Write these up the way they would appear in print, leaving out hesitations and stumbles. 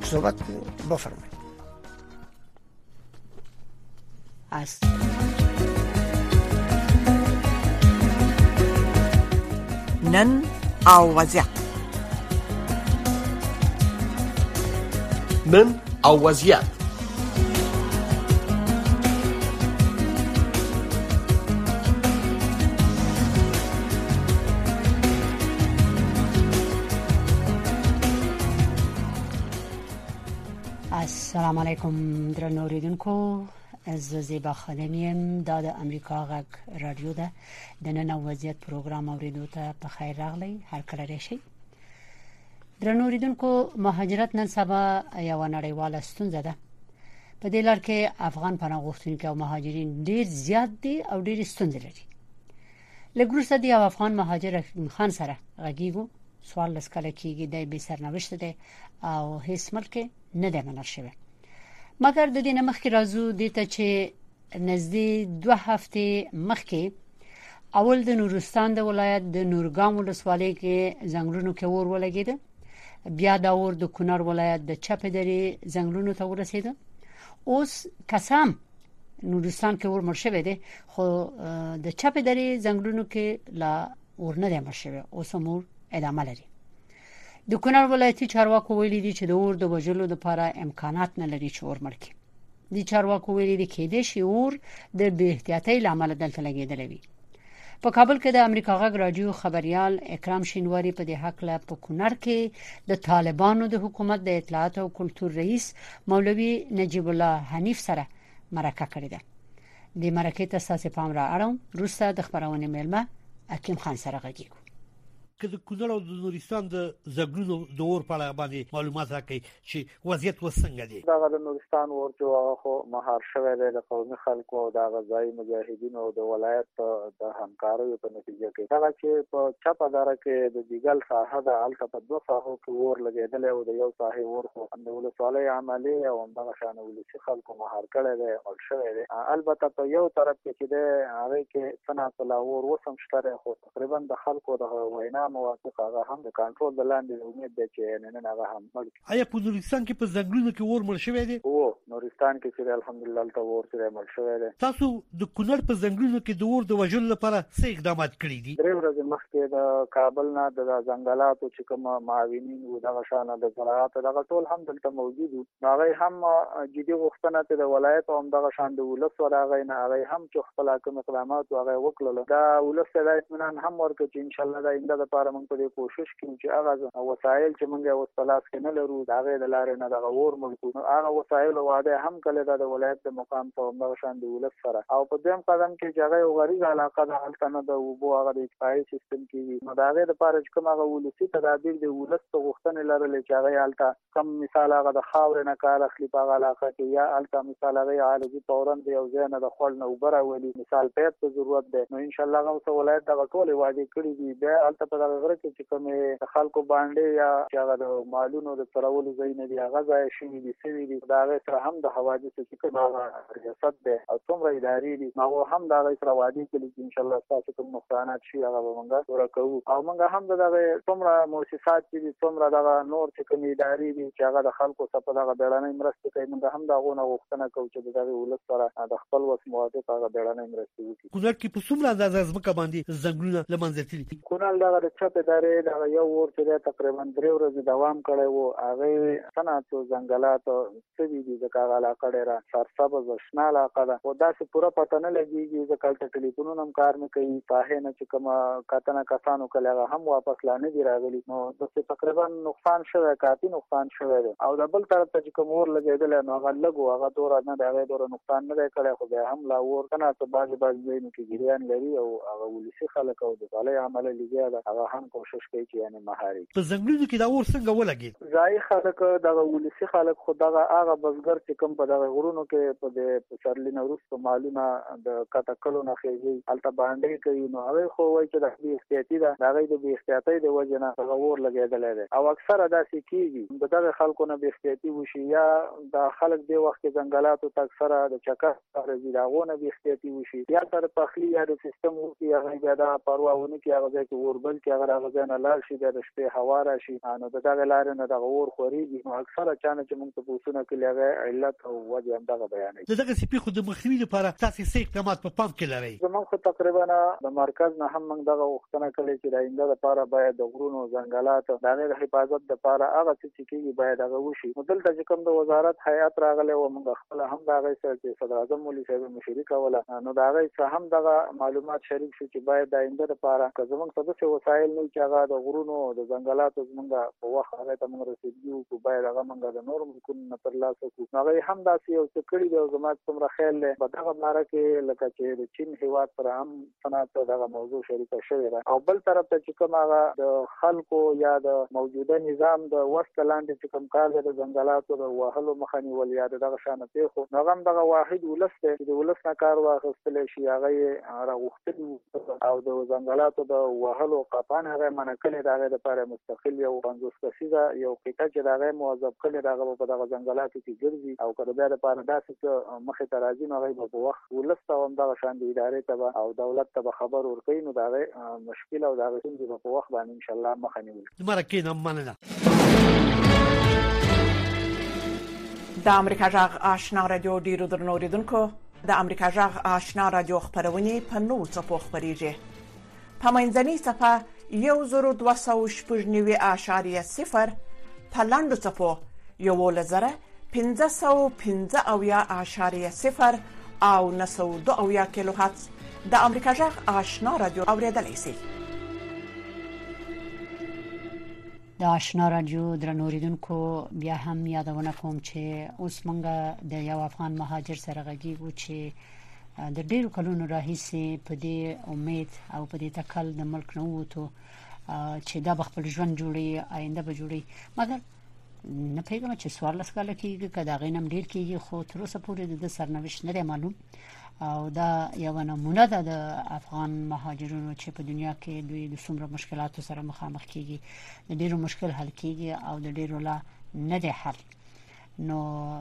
صحبت بفرمایید. نن او وضعیت. نن او وضعیت. السلام علیکم درنو اوریدونکو، از زیبا خانمیم د امریکا غږ رادیو ده. د نن وضعیت پروګرام اوریدو ته په خیر راغلی، هر کله راشي. درنو اوریدونکو، مهاجرت نن سبا یو نړیواله ستونزه ده. په دې لار کې افغان پناه غوښتونکي او مهاجرین ډیر زیات دي او ډیر ستونزې لري. لګورسته دی افغان مهاجر خان سره غږیږو. سوال لسکله کېږي د به سرنوشت ده او هیڅ ملک نه ده منل شوی. مګر د دې نه مخکې راځو د ته چې نږدې 2 هفته مخکې اول د نورستان د ولایت د نورګام ولسوالۍ کې زنګلونو کې اور ولګید. بیا د اور د کونړ ولایت د چپدري زنګلونو ته ورسید. اوس قسم نورستان کې اور مرشوي دي، خو د چپدري زنګلونو کې لا اور نه ده مرشوي، اوس مور ادامه لري. د کونړ ولایتي چارواکو ویلي دي چې د اور د وژلو لپاره امکانات نه لري چې اور مړ کړي. د چارواکو ویلي دي کې د شي اور د بې احتیاطۍ لامل دلته لګیدل وي. په کابل کې د امریکا غږ رادیو خبريال اکرام شینواری په دې حق له په کونړ کې د طالبانو د حکومت د اطلاعات او کلتور رئیس مولوي نجیب الله حنیف سره مرکه کړې ده. د مرکې ته اساسي پام را اړوم. روسته د خبرونه ملما حکیم خان سره غږیږو. که د کونړ او د نورستان د زګلونو د اور په اړه باندې معلومات راکړي چې وضعیت وسنګ دی. دا د نورستان اور جو خو مهار شوی دی د قومي خلکو او د غزاي مجاهدینو او د ولایت د همکاریو په نتیجه کې دا چې په چپه دره کې د دیګل ساحه د الته په 2 ساحو کې اور لګیدل او د یو ساحه اور خو د ولسوالۍ عملی او د شان ولسی خلکو مهار کړی دی او شوی دی. البته په یو طرف کې د هغه کې صنعت لا اور وسم شته، خو تقریبا د خلکو د وینا موافق هغه هم د کنټرول د لاندې امید ده چې نن هغه هم ملک. آیا په نورستان کې په زنګلونو کې اور مړ شوی دی؟ او نورستان کې چې الحمدلله ته اور سره مړ شوی دی. تاسو د کونړ په زنګلونو کې د اور د وژلو لپاره څه اقدامات کړی دي؟ 3 ورځې مخکې د کابل نه د ځنګلاتو چې کوم معاونین او د غشانه د زراعت دغه ټول هم دلته موجود دي. هغه هم جدي غوښتنه ته د ولایت او د غشان د ولس ورغی نه هغه هم چې خپل کوم اقدامات هغه وکړل. دا ولس د اطمینان هم ورکړي چې ان شاء الله د آینده لپاره موږ په کوشش کوو چې هغه وسایل چې موږ اوس په لاس کې نه لرو دا غي د لارې نه دغه اور ملکو هغه وسایل واده هم کله د ولایت د مقام ته د غشان د ولس سره او په دیم قدم کې چې هغه غریب علاقه د التنه د وبو هغه د اطفائي سیستم کې نو دا غي د لپاره چې کوم هغه ولسی تدابیر د ولس ته غوښتنه لرل چې هغه الته کم مثال هغه د خاور نه کار اخلي په علاقه کې یا الته مثال هغه عالجی تورن دی او ځنه د خپل نو بره ولی مثال په ضرورت ده. نو ان شاء الله هغه ولایت د ټول وادي کړی دی د الته په دغه غره کې چې کوم خلکو باندې یا چې هغه د مالونو د ترولو ځای نه دی هغه ځای شي دي سوي دي دا غي سره هم د حوادث چې کوم ریاست ده او څومره اداري دي نو هم دا غي سره وادي کې ان شاء الله تاسو کوم نقصانات شي هغه موږ ورکو او موږ هم دغه څومره مؤسسات چې څومره دغه نور چې کوم اداري دي چې هغه د خلکو څخه دغه ډړنې مرسته کوي موږ هم دا غوښتنه کوو چې دغه ولس سره د خپل وس موافق هغه ډړنې مرسته وکړي. کونړ کې په څومره اندازه ځمکه باندې زنګلونه لمنځه تللي؟ کونړ دغه چپه دره دا یو ور چې تقریبا 3 ورځې دوام کړی وو هغه صنعت او ځنګلات سوي دي د کاغه علاقه ډیره سرسبز او شنه علاقه ده او دا چې پوره پته نه لګیږي چې کله ټلیفونونه هم کار نه کوي په نه چې کومه کاتنه کسانو کله هم واپس لانه دي راغلي نو د تقریبا نقصان شوی کافي نقصان شوی او د بل طرف ته چې کوم ور لګیدل نو هغه لګو هغه دور نه دا هغه دور نقصان نه کړی خو به هم لا ور کنه ته باز زینو کې ګریان لري او هغه ولسی خلک او د صالح عمل لګیا ده هغه هم کوشش کوي چې یعنی مهاري په زنګلونو کې دا اور څنګه ولګي؟ ځای خلک دغه ولسی خلک خو دغه هغه بزګر چې کوم په دغه غرونو کې په د سرلینه روس معلومه د کټکلو نه خېږي الته باندې کوي نو هغه خو وایي چې د احتیاطي ده دغه د احتیاطي د وجه نه هغه اور لګیدل دي او اکثره داسې کیږي دغه خلکو نه احتیاطي وشي یا د خلک د وخت ځنګلاتو ته اکثره د چکه راځي داغونه به احتیاطي وشي یا تر پخلی یا د سیستم وو کې هغه دا پرواونه کې هغه کې وربل کې دغه غزان لار شي د شپې هوا راشي نو دغه لار نه دغه اور خوريږي نو اکثره چانه چې موږ ته پوښتنه کوي هغه علت او وجه هم دغه بیانوي. دغه سپي خو د مخنیوي لپاره تاسو څه اقدامات په پام کې لرئ؟ زموږ خو تقریبا د مرکز نه هم موږ دغه وختونه کوي چې د آینده لپاره باید د غرونو ځنګلات د حفاظت لپاره هغه څه کېږي باید هغه وشي. دلته چې کوم د وزارت هیئت راغله او موږ خپل هم دغه چې صدر اعظم مولوي صاحب مشري کوله نو دغه څه هم دغه معلومات شریک شو چې باید د آینده لپاره که زموږ څه وسایل نه چې هغه د غرونو د ځنګلاتو زموږ په وخت هغه ته موږ رسیدو کو باید هغه موږ د نور ملکونو پر لاس کو هغه هم داسې یو څه کړی دی زموږ څومره خیال له بدغه لاره کې لکه چې د چین هیواد پر هم صنعت دغه موضوع شریکه شوې ده او بل طرف ته چې کوم هغه د خلکو یا د موجوده نظام د وسط لاندې چې کوم کار د ځنګلاتو د وهلو مخنیول یا دغه شانه پیښو هغه دغه واحد ولسته چې د ولس نه کار واخیستل شي هغه راغوښتل او د ځنګلاتو د وهلو قطعا هغه منکل دغه لپاره مستقل یو 50 کسیزه یو کټه چې دغه موظف کړي دغه په دغه ځنګلاتو کې ګرځي او کله بیا لپاره داسې مخه ترازی نه غي په وخت ولسته هم دغه شان د ادارې ته او دولت ته خبر ورکړي نو دغه مشکل او دغه څنګه په وخت باندې ان شاء الله مخه نیول. مرکه مننه. د امریکا جغ آشنا رادیو ډیرو درنو اوریدونکو د امریکا جغ آشنا رادیو خبرونه په نو څپو خبريږي په منځني صفه 1290.0 په لاندو څپو 1515.0 او 902 کیلو هرتز د امریکا جغ آشنا رادیو اوریدلای شئ. د آشنا رادیو درنو اوریدونکو بیا هم یادونه کوم چې اوس مونږ د یو افغان مهاجر سره غږیږو چې د ډیرو کلونو راهیسې په دې امید او په دې تکل د ملک نه وته چې دا خپل ژوند جوړي آینده به جوړي مګر نه پیغام چې سوال لسکاله کېږي کدا غینم ډیر کېږي خو تر اوسه پورې د سرنوشت نه معلوم او دا یو نمونه ده د افغان مهاجرونو چې په دنیا کې دوی د څومره مشکلاتو سره مخامخ کیږي د ډیرو مشکل حل کیږي او د ډیرو لا نه دی حل نو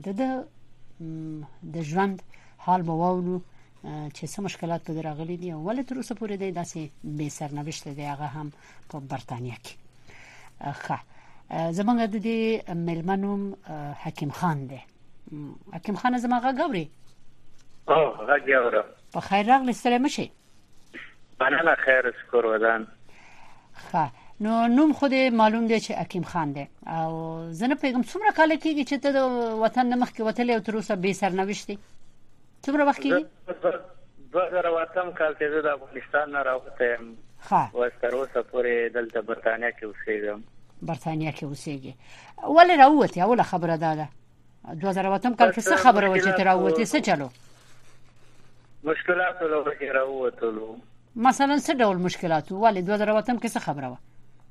د ژوند حال بوونو چې څه مشکلات په راغلي دي ولې تر اوسه پورې د داسې به سرنوشت دی هغه هم په برتانیا کې ښه زمونږ د دې ملمنوم حکیم خان دی. حکیم خان زمونږ غوړي غاګیاوره په خیر راغلی سلام شي. مننه خیر شکر ودان. ښه نو نوم خو دې معلوم دی چې حکیم خان دی او زنه پیغام څومره کال کېږي چې ته د وطن نه مخکې وتلې او تر اوسه به سرنوشت دی څومره وخت کېږي؟ 2008 کال کې د افغانستان نه راوته ښه او تر اوسه پورې دلته برتانیا کې اوسېږم. برتانیا کې اوسېږي ولې راوته اوله خبره ده 2008 کال کې څه خبره و چې تر راوته څه چلو مشکلات له وجه راوته مثلا څه ډول مشکلات ولې 2008 کې څه خبره و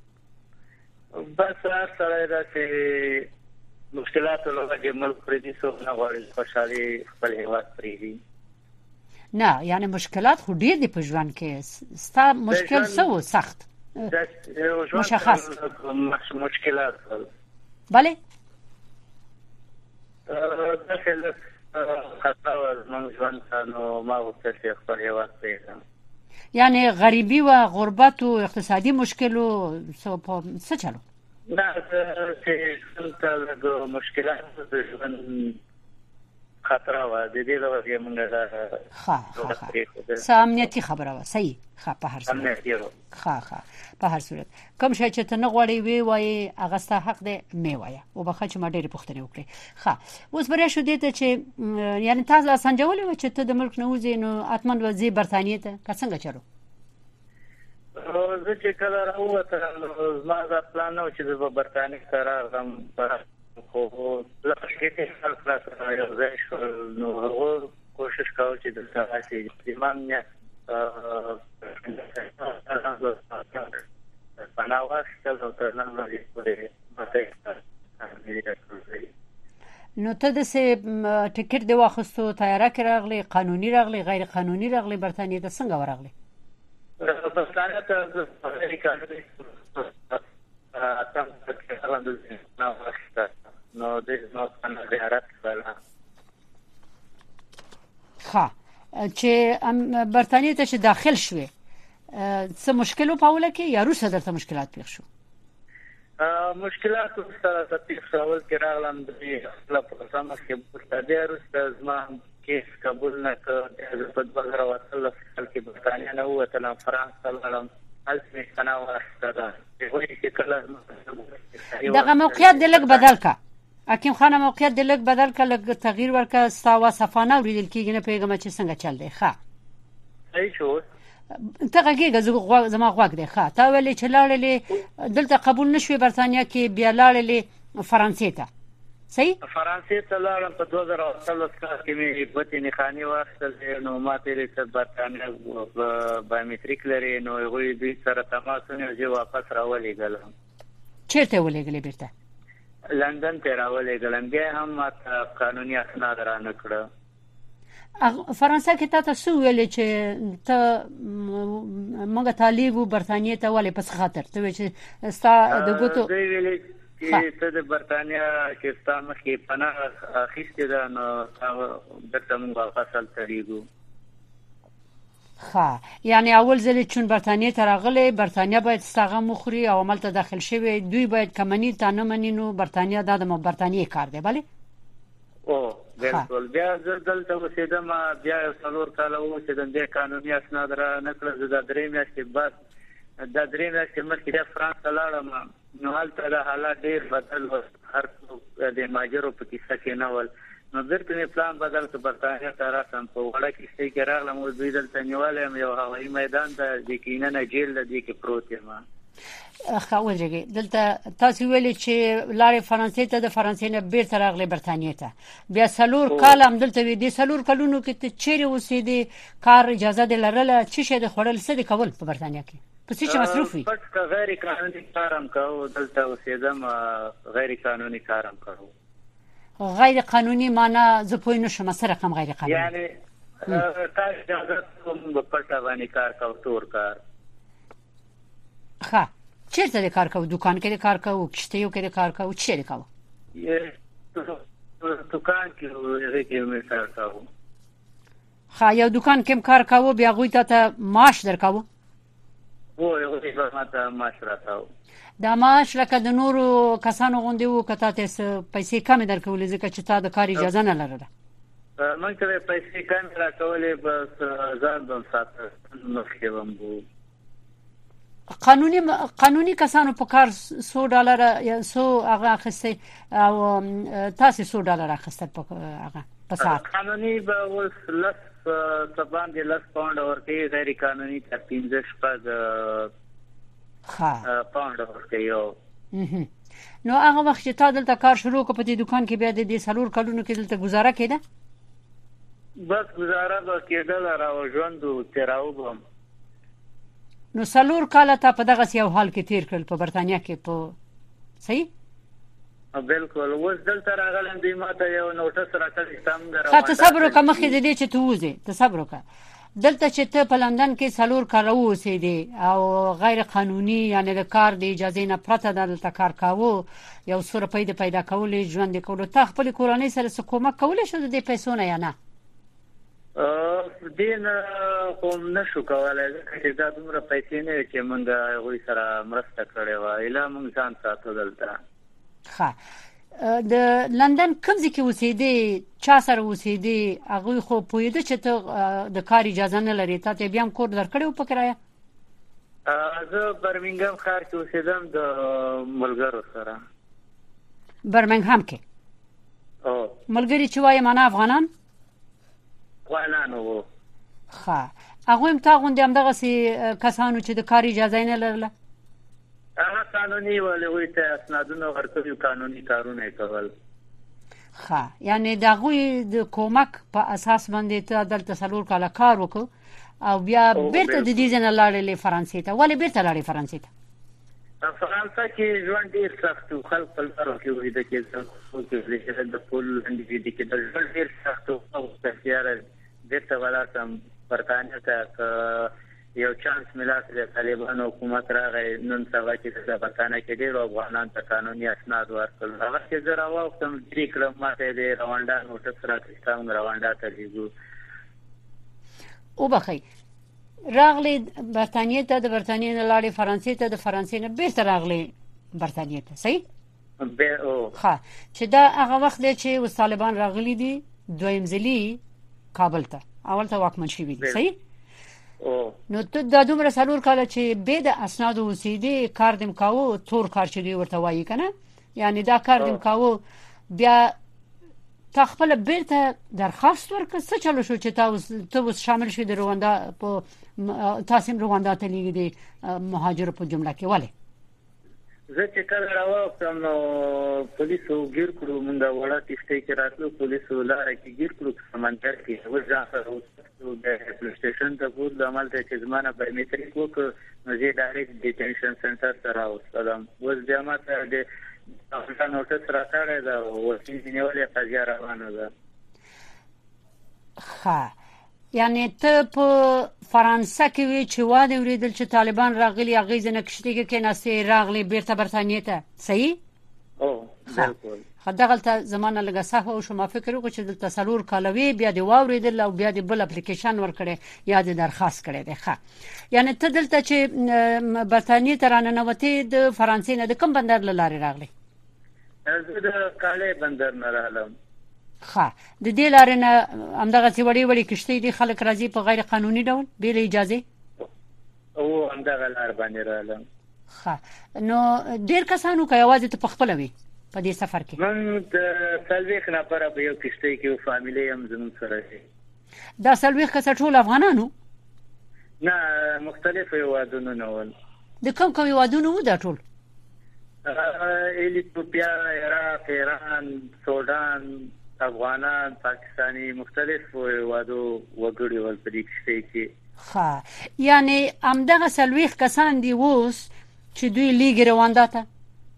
بس سره راځي مشکلات له وجه ملک پرې څو نه غواړي خوشالي خپل هیواد پرې نه یعنی مشکلات خو ډیر دي په ژوند کې ستا مشکل څه و سخت مشخص مشکلات بله داخل خطاوز من ژوند نو ما وڅ خپل هیواد پرې یعنی غریبی و غربت و اقتصادی مشکل و څه چلو نه چې څنګه مشکلات د ژوند خطر و د دې لپاره موږ ښه امنیتي خبره و صحیح ښه په هر صورت ښه په هر صورت کوم شي چې ته نه غواړې وی وای هغه ستا حق دی می وای او بخښه چې ما ډېر پوښتنه وکړې ښه اوس بیا شو دې ته چې یعنی تاسو سنجولې و چې ته د ملک نه وځې نو اتمن وځي برتانیې ته څنګه چلو زه چې کله راووتم ما دا پلان نو چې د برتانیې سره غم خو لکه چې خلک سره یو ځای شو نو هغه کوشش کاوه چې د سیاسي ایمان نه نو ته د سه ټیکټ دی واخستو تیاره کې راغلی قانوني راغلی غیر قانوني راغلی برتانیې ته څنګه ورغلی برتانیې ته غیر قانوني نو د نو څنګه زیارت ولا ښه چې برتانیې ته چې داخل شوې څه مشکل په اوله کې یا روسه درته مشکلات پیښ شو؟ مشکلات سره تطبیق شول کې راغلم د خپل پروګرام کې ورته روسه زما کیس قبول نه کړ په 2013 کې برتانیا نه وته فرانس لاړم هلته کنا واسطه وایي چې کله دغه موقعیت د لګ بدل کا حکیم خان موقعیت د لګ بدل کا لګ تغییر ورکا ستا صفانه ورېدل کېږي نه پیغام چې څنګه چل دی ښه صحیح شو ته هغه زما غوږ دی ښه تا ویلې چې لاړلې دلته قبول نشوي برتانیا کې بیا لاړلې فرانسې ته صحیح فرانسې ته لاړم په 2013 کې مې بوتینی خاني واخیستل نو ما تیرې ته برتانیا بایومټریک لري نو هغوی دوی سره تماس ونیو چې واپس راولېږلم. چیرته ولېږلې بیرته؟ لندن ته راولېږلم بیا هم ماته قانوني اسناد رانه کړه. فرانسه کې تاسو څه ویلې چې ته موږ طالبو برتانیې ته ولې پس خاطر ته وې چې ستا د ګوتو دوی ویلې چې ته د برتانیا کې ستاسو مخې پناه اخیستې ده نو درته موږ واپس تلېږو. ها یعنی اول ځل چې برتانیې ته راغلي برتانیا باید ستغه مخوري او عمل ته داخل شوی دوی باید کمنی ته نه مني نو برتانیا د برتانیې کار دی بله او بالکل بیا دلته اوسېدم بیا 4 کال اوسېدم د قانوني اسناد را نکړل د درې میاشتې بعد د درې میاشتې مخکې د فرانس لاړم نو هلته د حالات ډېر بدل و هر د ماجرو په کیسه کې نه ول نو درته می پلان بدل ک برتانیا ته راځم په وړه کې چې راغلم او دوی دلته نیولم یو هوایي میدان د کیننه جیل د دې کې پروت یم. خاورګي دلته تاسو ویلې چې لارې فرانسې ته د فرانسې نه بیرته راغلي برتانیې ته بیا سلور کال هم دلته وی دي سلور کلونو کې ته چیرې اوسېدې کار اجازه دې لرله چې شه د خړل څه د کول په برتانیا کې په څه مصروف وي پټ غیر قانوني کارم کوو دلته اوسېدم غیر قانوني کارم کوو. غیر قانوني معنی زه پوه نشم سره رقم غیر قانوني یعنی تاسو اجازه کوم په پټه باندې کار کوو تور کار. ښه چیرته کار کوو دکان کې کار کوو کشته کې کار کوو چیرې کوو؟ دکان کې مې کار کوو. ښه یو دکان کې کار کوو بیا غوي ته معاش درکاو؟ یو څه ماته معاش راکاو. دا معاش لکه د نورو کسانو غوندې وو کته تاسو پیسې کم درکولې ځکه چې تا د کار اجازه نه لرله. مونږ ته پیسې کم راکولې بس ځان د ساتل مخکې ومبو. قانوني کسانو په کار $100 یا 100 هغه اخیسته او تاسو $100 اخیسته په هغه په ساعت. قانوني به اوس لس باندې 10 پاوند ورته غیر قانوني ته 15 پاوند ورته یو. نو هغه وخت چې تا دلته کار شروع کړ په دې دکان کې بیا د سلور کلونو کې دلته گزاره کېده؟ بس گزاره به کېدل راو ژوند تیراو بم. نو سلور کال ته په دغه یو حال کې تیر کړل په برتانیا کې په صحیح؟ بالکل اوس دلته راغلم دی ماته یو نوټس راکړی سم درو. ته صبر وکړه مخې دې چې ته وځې ته صبر وکړه دلته چې ته په لندن کې سلور کال اوسېدې او غیر قانوني یعنی د کار د اجازه نه پرته دلته کار کاوه یو څو روپۍ د پیدا کولې ژوند کولو ته خپل کورنۍ سره څه کومک کولای شو د پیسو نه یا نه؟ دین کوم نشو کولای چې دا دومره پیسې نه چې موږ غوي سره مرسته کړې و اله موږ ځان ساتو دلته. ښه د لندن کوم ځای کې اوسېدې چا سره اوسېدې هغوی خو پوهېده چې ته د کار اجازه نه لرې تا ته بیا هم کور درکړی په کرایه؟ زه برمنګهم ښار کې اوسېدم د ملګرو سره. برمنګهم کې ملګري چې وایي معنا افغانان؟ افغانان وو. ښه هغوی هم تا غوندې همدغسې کسانو چې د کار اجازه یې نه لرله؟ هغه قانوني ولې ته اسنادونه ورکوي قانوني کارونه کول. ښه یعنی د هغوی د کومک په اساس باندې ته دلته سلور کاله کار وکړو او بیا بیرته د دې ځای نه لاړې فرانسې ته. ولې بیرته لاړې فرانسې ته؟ فرانسه کې ژوند ډېر سخت و خلک خپل کارو کې ولیده چې د پول انډیویډي کې د ژوند ډېر سخت و او تسیاره بیرته ولاړم برتانیا ته یو چانس ملاته د طالبانو حکومت راغی نن سبا چې د برتانیا کې ډېر افغانان ته قانوني اسناد ورکړل. هغه چې زه راوختم درې کړم ماته د روانډا نوټس راکړم روانډا ته لیږو. وبخئ راغلي برتانیې ته، د برتانیې نه لاړې فرانسې ته، د فرانسې نه بیرته راغلي برتانیې ته. صحیح؟ ها چې دا هغه وخت دی چې اوس طالبان راغلي دي دویم ځلي کابل ته، اول ته واکمن شوي دي. صحیح؟ نو ته د دومره څلور کال چې به د اسناد اوسېدي کار دم کاوه، تور کار چې دی ورته وایي کنه، یعنی دا کار دم کاوه، بیا تا خپل بیرته درخواست ورکړ څه چلو شو چې ته اوس شامل شې د رواندا په تاسو رواندا ته لیږي د مهاجر په جمله کې. ولې زه چې کله راوختم نو پولیسو ګیر کړو، موږ وړه تشته کې راتلو، پولیسو لاره کې ګیر کړو سمندر کې وځه د پولیس سټیشن ته ورته عمل ته چې زمانه بایومټریک وکړ، نو زه ډایرکټ ډیټینشن سنټر ته راوستم. اوس جامه ته د افغان نوټس راکړی دا ورته نیولې قضیه روانه ده. ها یعنی ته په فرانسه کې وی چې واده وریدل چې طالبان راغلي اغیزه نکشتي کې ناسې راغلي بیرته برتانیې ته. صحیح؟ بالکل. خدغلته زمانه لګه صح او شما فکر وکړ چې د تسلور کالوي بیا دی واوریدل او بیا دی بل اپلیکیشن ورکړي یا د درخواست کړي دی. ښه یعنی ته دلته چې برتانیې ته راننوتې د فرانسې نه د کوم بندر لاره راغلي؟ د کاله بندر نه راغلم. ښه د دې لارې نه همدغه څه وړي کشتۍ دي خلک راځي په غیر قانوني ډول بې اجازه او همدغه لار باندې راغلم. ښه نو ډیر کسانو کوي आवाज ته پخپل وي په دې سفر کې؟ من د سلويخ نه پر په یو کشتۍ کې فامیلی هم زموږ سره دي. دا سلويخ کس ټول افغانانو؟ نه مختلف هیوادونو نه ول. د کوم هیوادونو و دا ټول؟ ایتوپیا، عراق، ایران، سودان، افغانان، پاکستانی، مختلف هیوادو وګړي ول په دې کشتۍ کې. ښه یعنی همدغه سلويخ کسان دي اوس چې دوی لیګ رواندا ته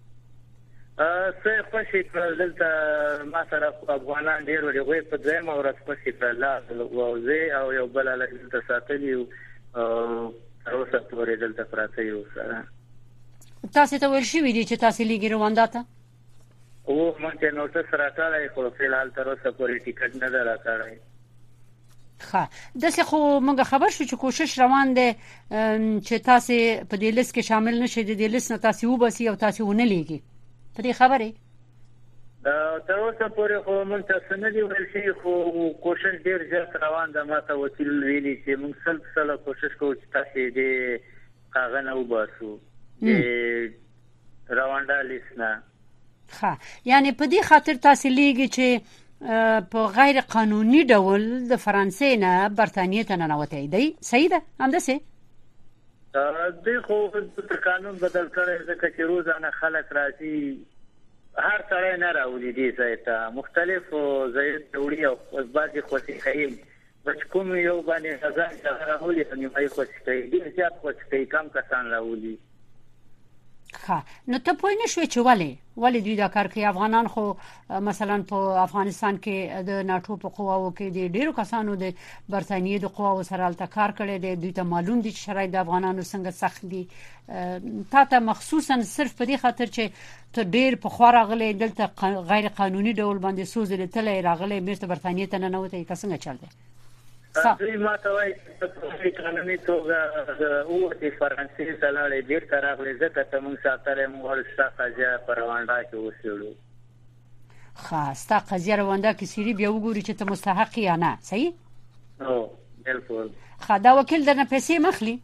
څه خوشي کړل. دلته ما سره افغانان ډېر ورغوي په دویمه ورځ خوشي کړل او زه او یو بل له دلته ساتلی او اوسه پورې دلته پراته یو سره. تاسو ته ویل شوې دي چې تاسو لیګ رواندا ته؟ او مونږ نوټس راکړای خو فلحال تر اوسه پورې ټیکټ نه راکړای. ښه دغه خو موږ خبر شو چې کوشش روان دي چې تاسو په دې لیست کې شامل نشئ، د دې لیست نه تاسو وباسي او تاسو ونه لیږي. په دې خبره تر اوسه پورې خو موږ تاسو نه دی ویل شي، خو کوشش ډیر زیات روان ده. ما ته وکیل ویلي چې موږ سل کوشش کوو چې تاسو دې هغه نه وباسو رواندا لیست نه. ښه یعنی په دې خاطر تاسو لیږي چې په غیر قانوني ډول د فرانسې نه برتانیې ته ننوتې دی. صحیح ده همداسې؟ دغه قانون بدل کړی ځکه چې روزانه خلک راځي، هر سړی نه راولي دي ځایته مختلف ځای جوړي او بعضي خوشي کوي بچ کوم یو باندې غزا راولي نو یې خوشي کوي ډیر زیات خوشي کوي کم کسان راولي. ښه نو ته پوه نه شوې چې ولې دوی دا کار کوي؟ افغانان خو مثلا په افغانستان کې د ناتو په قواو کې د ډیرو کسانو د برتانیې د قواو سره الته کار کړي دي، دوی ته معلوم دي چې شرایط د افغانانو څنګه سخت دي. تا ته مخصوصا صرف په دې خاطر چې ته ډیر په خوا راغلي دلته غیر قانوني ډول باندې سوزل تل راغلي بیرته برتانیې ته نه وته څنګه چل دی؟ دوی ما ته وایي چې قانوني توګه او د فرانسې سره ډیر راغلي ځکه ته موږ ساتره موږ ستاسو په رواندا کې وسیړو. ښه ستا قضیه رواندا کې سری بیا وګوري چې ته مستحق یا نه. صحیح؟ او بالکل. ښه دا وکیل درنه پیسې مخلي؟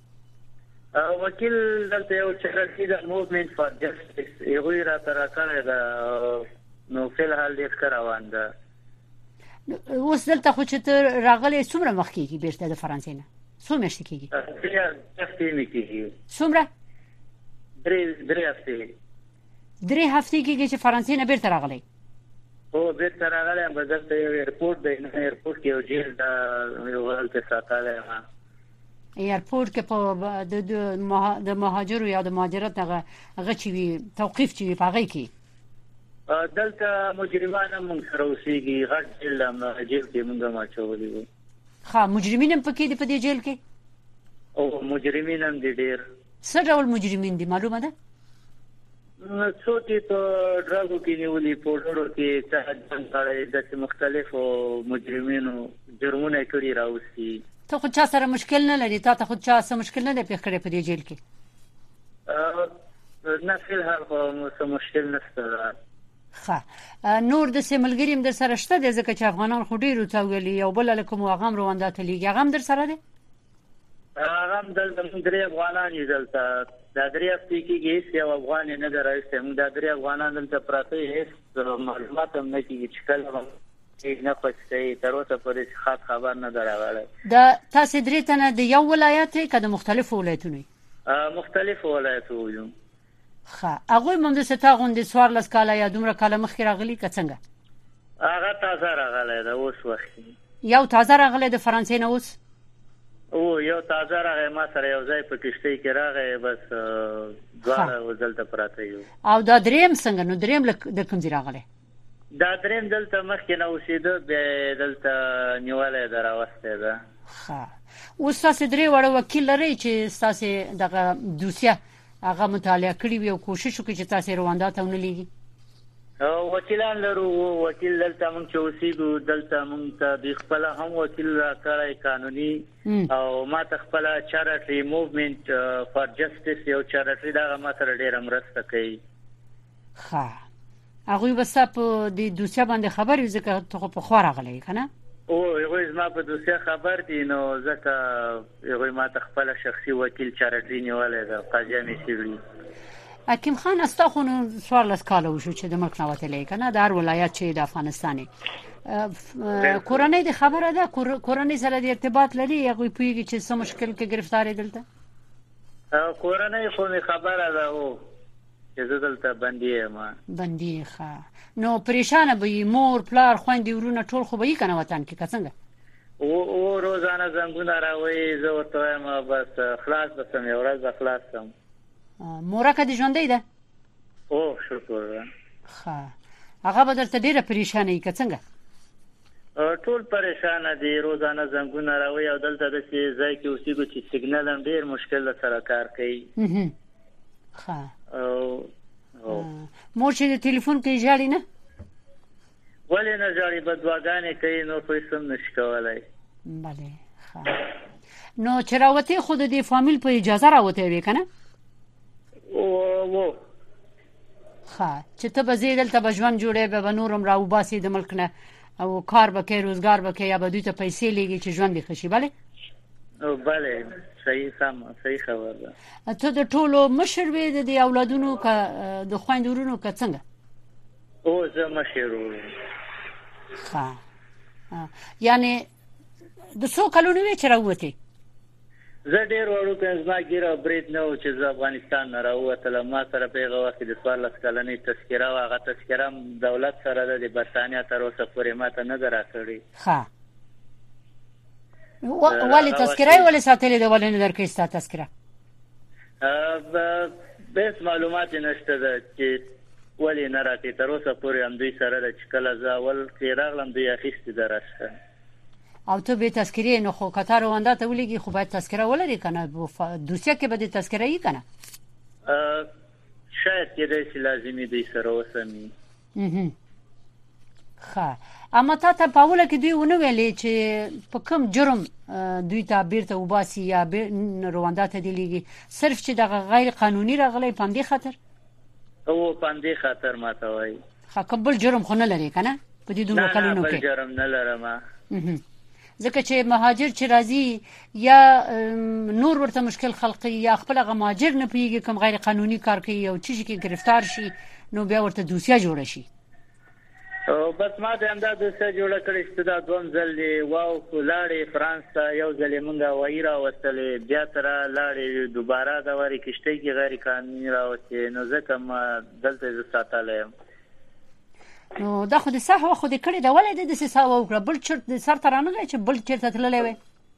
وکیل دلته یو چریټي د موومېنټ فار جسټس یو را تر کړه دا نو فلحال دې روان ده. اوس دلته خو چې ته راغلی څومره وخت کېږي بیرته د فرانسې نه؟ څو میاشتې کېږي؟ 3 هفتې کېږي. څومره؟ 3 هفتې. 3 هفتې کېږي چې فرانسې نه بیرته راغلی؟ او بیرته راغلی هم دلته یو ایرپورټ دی، نه ایرپورټ کې یو جیل دا یو هلته ساتلی ما. ایرپورټ کې په د مهاجرو یا د مهاجرت هغه چې وي توقیف چې وي په هغې کې دلته مجرمان هم موږ سره اوسېږي، غټ جیل هم جیل کې موږ هم اچولي وو. ښه مجرمین هم پکې دي په دې جیل کې؟ او مجرمین هم دي ډېر. څه ډول مجرمین دي معلومه ده؟ څوک یې په ډراګو کې نیولي، په ډوډو کې څه جنګ کړی، داسې مختلفو مجرمینو جرمونه کړي راوستي. ته خو چا سره مشکل نه لري ته خو چا سره مشکل نه دی پیښ کړی په دې جیل کې نه فلحال خو څه مشکل نشته ښه نور د سیملګریم در سره شته د ځکه چې افغانان خو ډیرو ته ویلي یو بل له کوم واغم رواندا ته لیږي هغه در سره دی هغه دلته درې افغانان یې دلته دا درې هفتې کېږي هیڅ یو افغان نه دی راځي موږ دا درې افغانان دلته پراته هیڅ معلومات هم نه کېږي چې کله نه پښتې تر اوسه پورې خبر نه دراغله دا تاسو درې تنه د یو ولایت کې د مختلفو ولایتونو مختلف ولایتونو یو ښه هغه مونږ د ستا غونډې سوار لاس کاله یا دومره کاله مخکې راغلي که څنګه هغه تازه راغلی دا اوس وخت یو تازه راغلی د فرانسې نه اوس او یو تازه راغی ما سره یو ځای په کشتۍ کې راغی بس دواړه وزلته پراته یو او دا دریم څنګه نو دریم د کوم ځای راغلی دا دریم دلته مخکې نه اوسېده بیا دلته نیولې ده راوستې ده ښه اوس تاسو درې وړه وکیل لرئ چې ستاسو دغه دوسیه هغه مطالعه کړی وي او کوشش وکړي چې تاسو رواندا ته ونه لیږي وکیلان لرو وکیل دلته موږ چې اوسېږو دلته موږ ته د خپل هم وکیل راکړی قانوني او ما ته خپل چارټي موومېنټ فار جسټس یو چارټي دا ما سره ډېره مرسته کوي ښه هغه بس په دې دوسیه باندې خبر یې ځکه ته په خو راغلی کنه او هغه زما په دوسیه خبر دي نو ځکه هغه ما ته خپل شخصي وکیل چارټي نیولې ده قاضي مې سیوی حکیم خان استاخونو سوار لاس کاله وشو چې د ملک نواتلې کنه د هر ولایت چې د افغانستاني کورنۍ د خبره ده کورنۍ سره د ارتباط لري هغه پیږي چې څه مشکل کې گرفتار دلته کورنۍ خو خبره ده او چې دلته بندي ما بندي ښه نو پریشان به مور پلار خويندې ورونه ټول خو به یې کنه وطن کې څنګه او روزانه زنګونه راوي زه ورته ما بس خلاص بسم یو ورځ خلاصم مورکه دي ژوندې ده او شکر ښه هغه به درته ډیره پریشانه یې که څنګه ټول پریشان دي روزانه زنګونه راوي او دلته د ځای کې اوسېږي چې سیګنال هم ډیر مشکل سره کار کوي ښه او مور چې د ټلیفون کې ژاړي نه ولې نه ژاړي بدواګانې کوي نو پیسې نشي کولای بله ښه نو چې راوته خود د فامیل په اجازه راوته وي کنه او ښه چې ته به زیدل ته بجوان جوړې به نورم راو باسي د ملک نه او کار به کې روزګار به کې یا به دوی ته پیسې لګي چې ژوند دې خشي bale او bale صحیح خبر ده ته د ټولو مشر وې د اولادونو کا د خويندورونو کا څنګه او زه مشر ښه یعنی د څو کلونو وې چې راوته زه ډېر وړو کې زما ګیره برید نه و چې زه افغانستان نه راووتلم ما سره په هغه وخت کې د 14 کلنۍ تذکره و هغه تذکره دولت سره د برتانیا تر اوسه پورې ماته نه ده راکړې ښه ولې تذکره ولې ساتلې ده ولې نه درکې ستا تذکره بس معلومات نشته ده چې ولې نه راکې تر اوسه پورې هم دوی سره د چې کله زه اول کې راغلم دوی اخیستې ده راشه او ته به تذکره نه خو قطر رواندا ته ولګي خو باید تذکره ولري کنه دوسیه کې به د تذکره یې کنه شاید کې د لازمي دي سره وسمي ښه اما ته په اوله کې دوی ونه ویلې چې په کوم جرم دوی ته بیرته وباسي یا رواندا ته دی لګي صرف چې د غیر قانوني راغلي پاندې خاطر او پاندې خاطر ماته وای ښه قبل جرم خو نه لري کنه په دې دوه کلونو کې جرم نه لرم ځکه چې مهاجر چې راځي یا نور ورته مشکل خلقي یا خپل مهاجر نه پیږي کوم غیر قانوني کار کوي او چې کې گرفتار شي نو بیا ورته دوسیه جوړ شي او بس ما د انداز دوسیه جوړ کړی چې دا دوم ځل واو لاړې فرانس ته یو ځل مونږه وایرا وستلې بیا تر لاړې دوباره د وری کشته کې غیر قانوني راوته نو ځکه ما دلته ز ساتلم نو دا خو د صحه خو د کړي دا ولې د سیساو وکړه بل چرته سر ترانه چې بل چرته تللې وي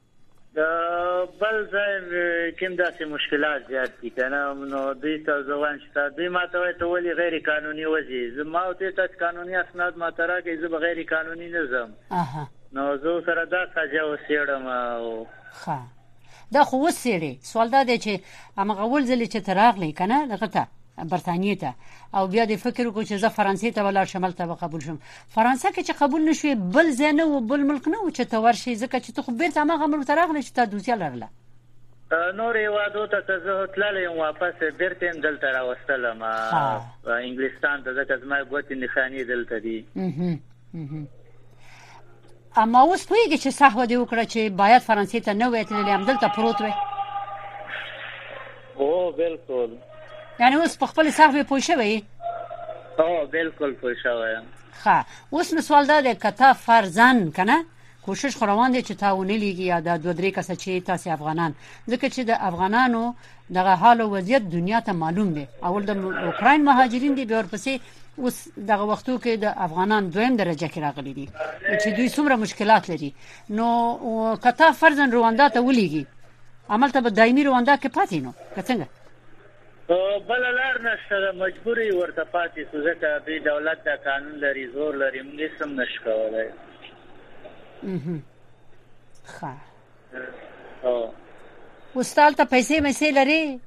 بل ځای کوم داسې مشکلات زیات دي کنه نو دوی ته ځوان شته دوی ماته وایي ته ولې غیر قانوني وځي زما او ته قانوني اسناد ماته راکې زه به غیر قانوني نه ځم نو زه سره دا ځای وسیړم او ښه دا خو وسیړي سوال دا دی چې هغه ول ځلې چې تراغلی کنه دغه ته برتانیې ته او بیا د فکر وکړو چې زه فرانسې ته ولاړ شم ته قبول شم فرانسه کې چې قبول نشوي بل ځای نه و بل ملک نه و چې ته ورشي ځکه چې ته خو بیرته هغه ملک ته راغلی چې تا دوسیه لرله نور هیوادو ته زه تللی واپس بیرته دلته راوستلم انګلستان ته ځکه زما ګوتې نښانې دلته دي اما اوس پوهېږې چې صحوه دې وکړه چې باید فرانسې ته نه وای تللی همدلته پروت وی او بالکل یعنی اوس په خپل صحوه پوه شوی او بالکل پوه شوی ښه اوس نو سوال دا دی که تا فرضاً که نه کوشش خو روان دی چې تا ونه لیږي یا دا 2-3 کسه چې تاسې افغانان ځکه چې د افغانانو دغه حال او وضعیت دنیا ته معلوم دی اول د اوکراین مهاجرین دي بیا ورپسې اوس دغه وختو کې د افغانان دویم درجه کې راغلي دي چې دوی څومره مشکلات لري نو که تا فرضاً رواندا ته ولیږي هملته به دایمي رواندا کې پاتې نو که څنګه بل لار نشته مجبوري ورته پاتې شو ځکه دوی دولت د قانون لري زور لري موږ هم نشو کولی ښه اوس تا هلته پیسې لرې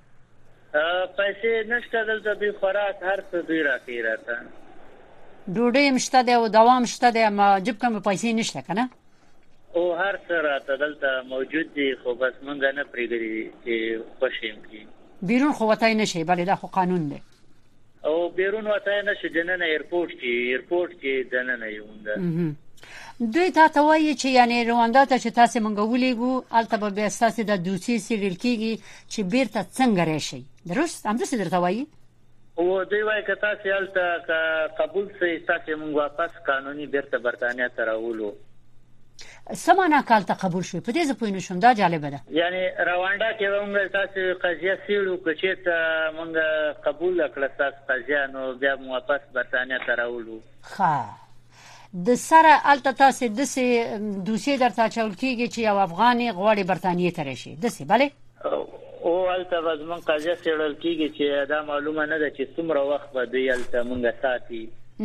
پیسې نشته دلته دوی خوراک هر څه دوی راکوي راته ډوډۍ هم شته دی او دوا هم شته دی اما جب کې مې پیسې نشته که نه او هر څه راته دلته موجود دي خو بس موږ نه پرېږدي چې خوښ یم کړي بیرون خو وتی نشي بلې دا خو قانون دی او بیرون وتی نشي دننه ایرپورټ کې دننه یې مونږ دوی تا ته وایي چې یعنی رواندا ته چې تاسې مونږ ولیږو هلته به بیا ستاسې د دوسیې څېړل کېږي چې بیرته څنګه راشئ درست همداسې درته وایي او دوی وایي که تاسې هلته قبول شئ تاسې مونږ واپس قانوني بیرته برطانیه ته راولو څه معنا که هلته قبول شوي په دې زه پوه نه شوم دا جالبه ده یعنی رواندا کې به مونږ تاسې قضیه څېړو که چېرته مونږ قبوله کړه ستاسو قضیه نو بیا مو واپس برطانیه ته راولو ښه د سره هلته تاسې داسې دوسیې درته اچول کېږي چې یو افغان یې غواړي برطانیې ته راشي داسې بلې او هلته به زموږ قضیه څېړل کېږي چې دا معلومه نه ده چې څومره وخت به دوی هلته مونږ ساتي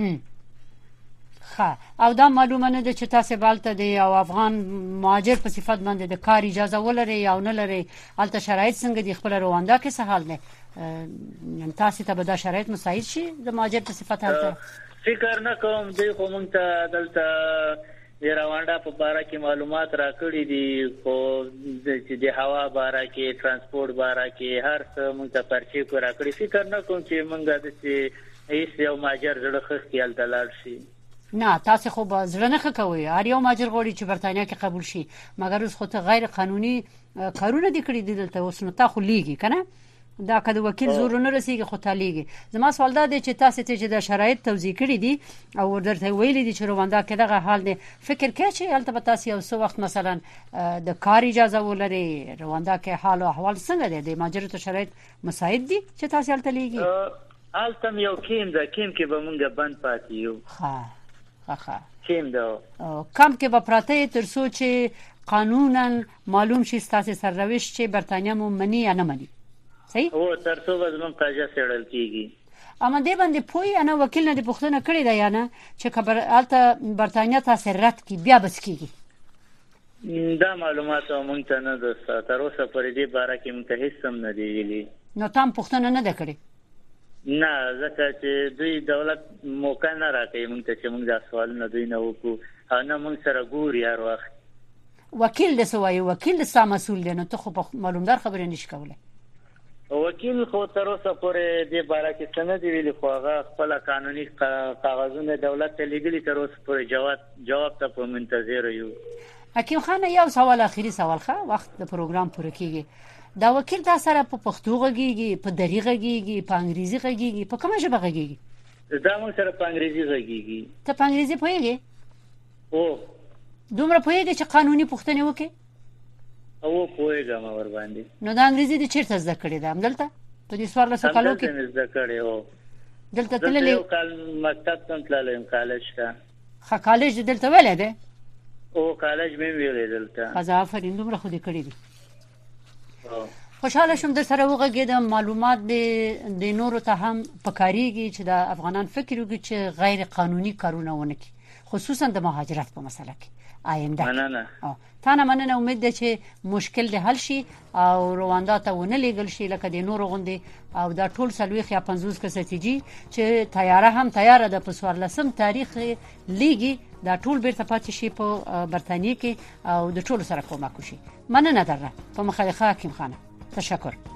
ښه او دا معلومه نه ده چې تاسې به هلته د یو افغان مهاجر په صفت باندې د کار اجازه ولرئ یا نه لرئ هلته شرایط څنګه دي خپله رواندا کې څه حال دی تاسې ته به دا شرایط مساعد شي د مهاجر په صفت هلته فکر نه کوم دوی خو مونږ ته دلته د رواندا په باره کې معلومات راکړي دي خو چې د هوا باره کې ترانسپورټ باره کې هر څه مونږ ته پرچې کو راکړي فکر نه کوم چې مونږ داسې هېڅ یو مهاجر زړه ښه کړي هلته لاړ شي نه تاسې خو به زړه نه ښه کوئ هر یو مهاجر غواړي چې برطانیه کې قبول شي مګر اوس خو ته غیر قانوني کارونه دې کړي دي دلته اوس نو تا خو لیږي که نه دا که د وکیل زور نه رسیږي خو تا لیږي زما سوال دا دی چې تاسې ته چې د شرایط توضیح کړي دي او درته ویلي دي چې رواندا کې دغه حال دی فکر کوې چې هلته به تاسې یو څه وخت مثلا د کار اجازه ولرئ رواندا کې حال او احوال څنګه دی د مهاجرو ته شرایط مساعد دي چې تاسې هلته لیږي هلته هم یو کیم ده کیم کې به مونږ بند پاتې یو کیم ده کم کې به پراته تر څو چې قانونا معلوم شي ستاسې سرنوشت چې برطانیه مو مني یا نه مني صحیح او تر څو به زموږ قضیه څېړل کېږي اما دې باندې پوهې انا وکیل نه دې پوښتنه کړې ده یا نه چې که هلته برطانیه تاسې رد کړي بیا به څه کېږي دا معلومات مونږ ته نه ده تر اوسه پورې دې باره کې مونږ ته هېڅ هم نه دي ویلي نو تا هم پوښتنه نه ده کړې نه ځکه چې دوی دولت موقع نه راکوي مونږ ته چې مونږ دا سوالونه دوی نه وکړو او نه مونږ سره ګوري هر وخت وکیل دې څه وایي وکیل دې ستا مسؤل دی نو ته خو په معلومدار خبرې نشي کولی وکیل خو تر اوسه پورې دې باره کې څه نه دي ویلي خو هغه خپله قانوني کاغذونه دولت ته لیږلي تر اوسه پورې جواب ته په منتظر یو حکیم خان یو سوال اخري سوال ښه وخت د پروګرام پوره کېږي دا وکیل تا سره په پښتو غږیږي په دري غږیږي په انګریزي غږیږي په کومه ژبه غږیږي دا موږ سره په انګریزي غږیږي ته په انګریزي پوهېږې او دومره پوهېږې چې قانوني پوښتنې وکړې او پوهېږم ورباندې نو د انګریزي دې چېرته زده کړې ده همدلته په دې 14 کالو کې همدلته مې زده کړې هو دلته تللی یو کال مکتب ته تللی یم کالج ته ښه کالج دې دلته ویلی دی او کالج مې ویلی دلته ښه آفرین دومره خو دې کړي دي خوشحاله شوم در سره وغږېدم معلومات د نورو ته هم پکارېږي چې د افغانان فکر وکړي چې غیر قانوني کارونه ونه کړي خصوصا د مهاجرت په مسله کې آینده. مننه. تا نه مننه، امید ده چې مشکل د حل شي او رواندا ته ونه لېږل شي لکه د نور غوندي، او دا ټول سلويخ یا 50 کساتيجي چې تیاره هم تیاره د 14 تاریخ لیګي دا ټول بیرته پاتې شي په برتانیې کې او د ټول سره کومک وشي. مننه دره په مخالفه حکیم خانه. تشکر.